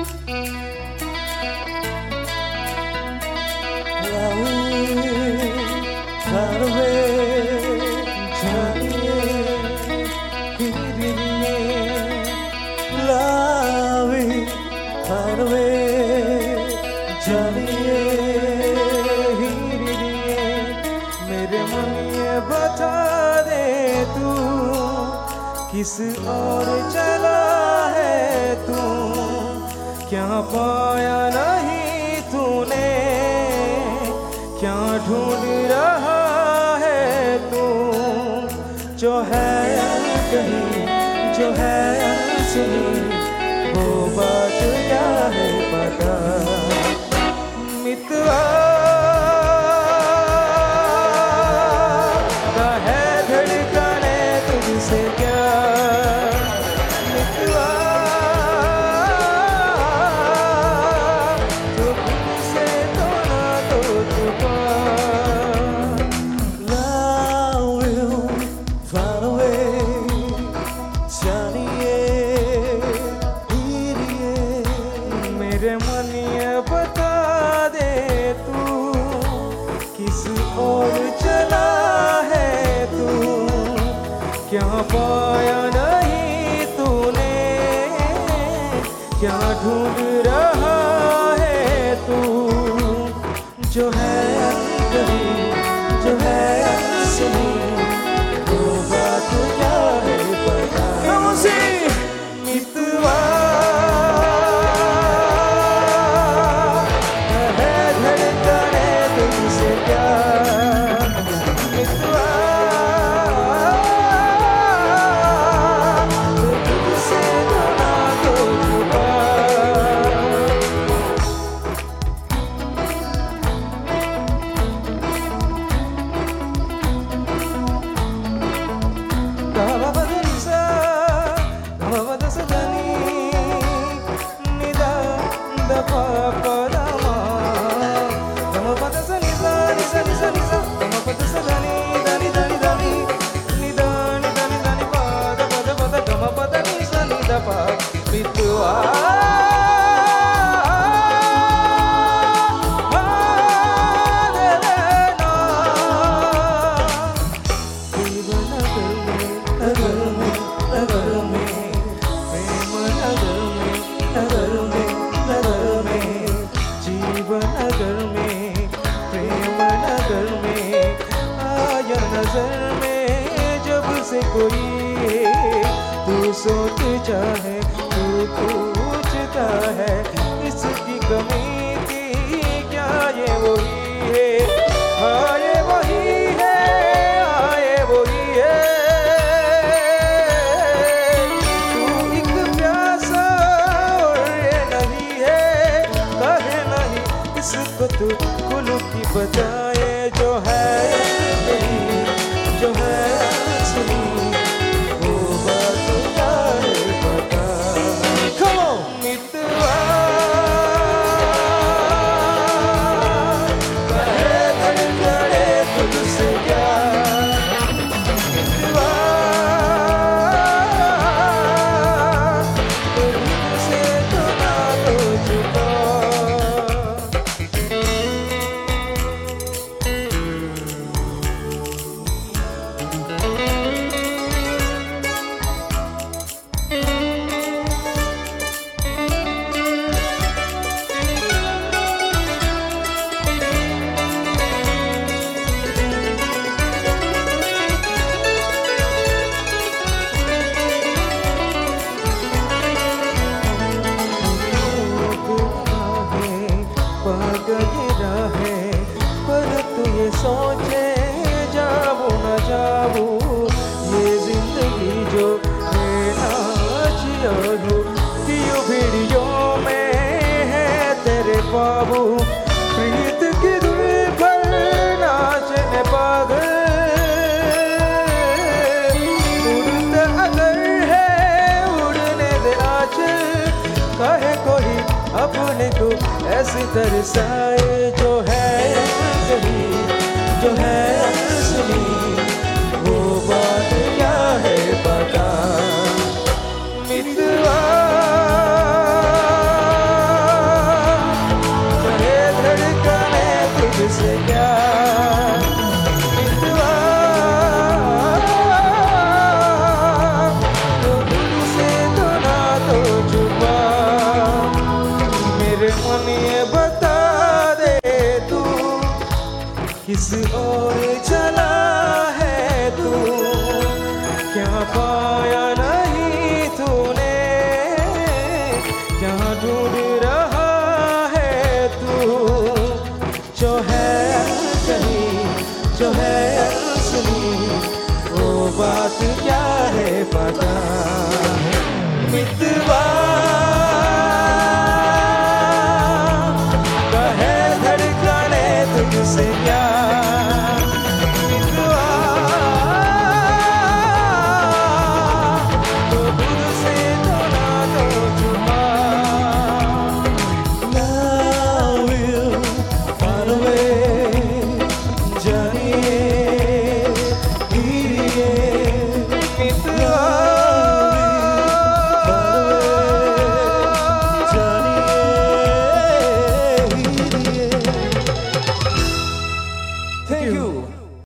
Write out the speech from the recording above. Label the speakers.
Speaker 1: किस और चला है तू, क्या पाया नहीं तूने, क्या ढूंढ रहा है तू, जो है कहीं जो है सुनी, वो बात क्या है पता। मितवा का है धड़कने तुझसे क्या, क्या पाया नहीं तूने, क्या ढूंढ रहा है तू, जो है कहीं जो है सुनी, वो बात क्या है पता। मितवा है धड़कने तुझसे क्या, मितवा कोई तू सोच चाहे तू पूछता है, इसकी कमी थी क्या ये वही है, हाँ ये वही है, हाँ ये वही है। तू एक प्यासा और ये नहीं है, कहे नहीं इसको तू कुल्लू की बजाए, जो है जो है सुनी, वो बात क्या है पता। मितवा कहे धड़कने तुझसे क्या, मितवा तुझसे तो ना तो चुका। सोचे जाऊँ न जाऊँ, ये जिंदगी जो मेरा जिया हो, दियो वीडियो में है तेरे बाबू, प्रीत की धुन पर नाचने पागल, उड़ता अगर है उड़ने दे आंचल, कहे कोई अपने को ऐसी तरसाए, जो है कहीं जो है असली, वो बात क्या है पता। मितवा ढूंढ